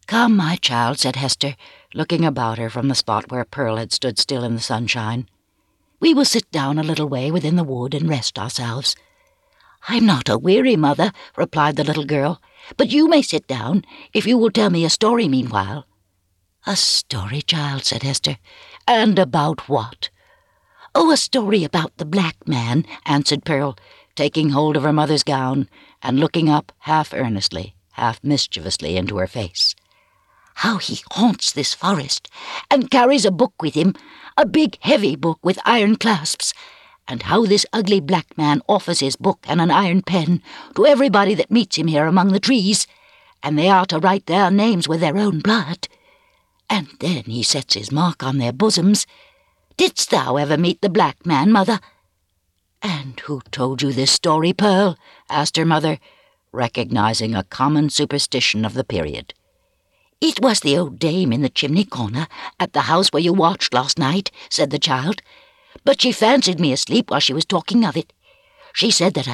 "Come, my child," said Hester, looking about her from the spot where Pearl had stood still in the sunshine. "We will sit down a little way within the wood and rest ourselves." "I'm not a-weary, mother," replied the little girl, "but you may sit down if you will tell me a story meanwhile." "A story, child," said Hester. "And about what?" "Oh, a story about the black man," answered Pearl, taking hold of her mother's gown and looking up half earnestly, half mischievously into her face. "How he haunts this forest, and carries a book with him, a big heavy book with iron clasps, and how this ugly black man offers his book and an iron pen to everybody that meets him here among the trees, and they are to write their names with their own blood. And then he sets his mark on their bosoms. Didst thou ever meet the black man, mother?" "And who told you this story, Pearl?" asked her mother, recognizing a common superstition of the period. "It was the old dame in the chimney corner at the house where you watched last night," said the child. "But she fancied me asleep while she was talking of it. She said that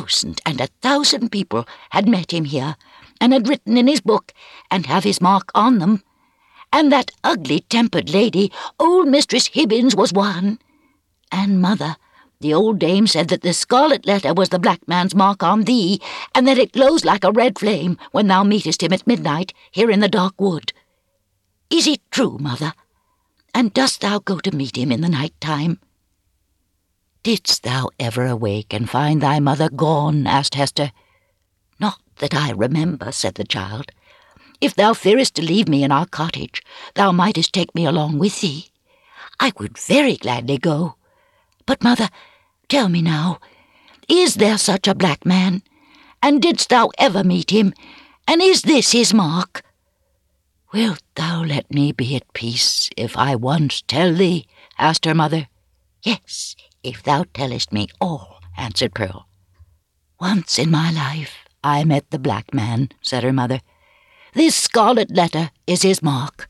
1,000 people had met him here, and had written in his book, and have his mark on them. And that ugly-tempered lady, old Mistress Hibbins, was one. And, mother, the old dame said that the scarlet letter was the black man's mark on thee, and that it glows like a red flame when thou meetest him at midnight here in the dark wood. Is it true, mother? And dost thou go to meet him in the night time?" "Didst thou ever awake and find thy mother gone?" asked Hester. "Not that I remember," said the child. "If thou fearest to leave me in our cottage, thou mightest take me along with thee. I would very gladly go. But, mother, tell me now, is there such a black man? And didst thou ever meet him? And is this his mark?" "Wilt thou let me be at peace if I once tell thee?" asked her mother. "Yes, if thou tellest me all," answered Pearl. "Once in my life I met the black man," said her mother. "This scarlet letter is his mark."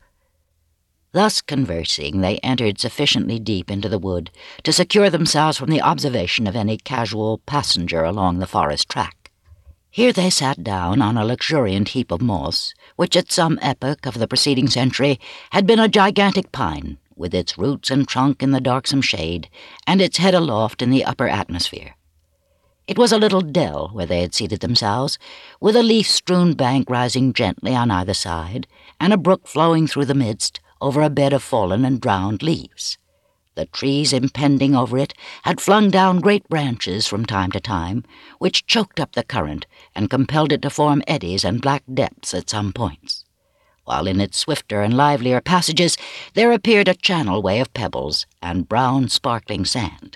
Thus conversing, they entered sufficiently deep into the wood to secure themselves from the observation of any casual passenger along the forest track. Here they sat down on a luxuriant heap of moss, which at some epoch of the preceding century had been a gigantic pine, with its roots and trunk in the darksome shade, and its head aloft in the upper atmosphere. It was a little dell where they had seated themselves, with a leaf-strewn bank rising gently on either side, and a brook flowing through the midst, over a bed of fallen and drowned leaves. The trees impending over it had flung down great branches from time to time, which choked up the current and compelled it to form eddies and black depths at some points, while in its swifter and livelier passages there appeared a channel-way of pebbles and brown sparkling sand.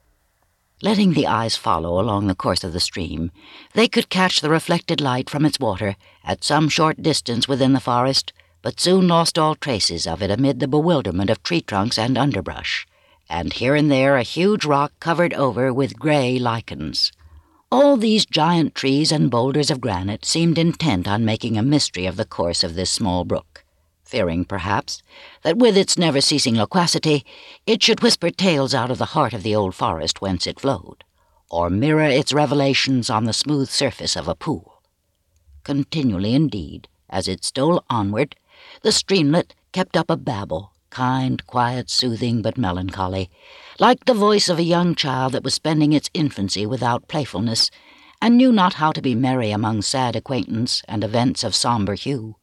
Letting the eyes follow along the course of the stream, they could catch the reflected light from its water at some short distance within the forest, but soon lost all traces of it amid the bewilderment of tree trunks and underbrush, and here and there a huge rock covered over with grey lichens. All these giant trees and boulders of granite seemed intent on making a mystery of the course of this small brook, fearing, perhaps, that with its never-ceasing loquacity it should whisper tales out of the heart of the old forest whence it flowed, or mirror its revelations on the smooth surface of a pool. Continually, indeed, as it stole onward, the streamlet kept up a babble, kind, quiet, soothing, but melancholy, like the voice of a young child that was spending its infancy without playfulness, and knew not how to be merry among sad acquaintance and events of sombre hue.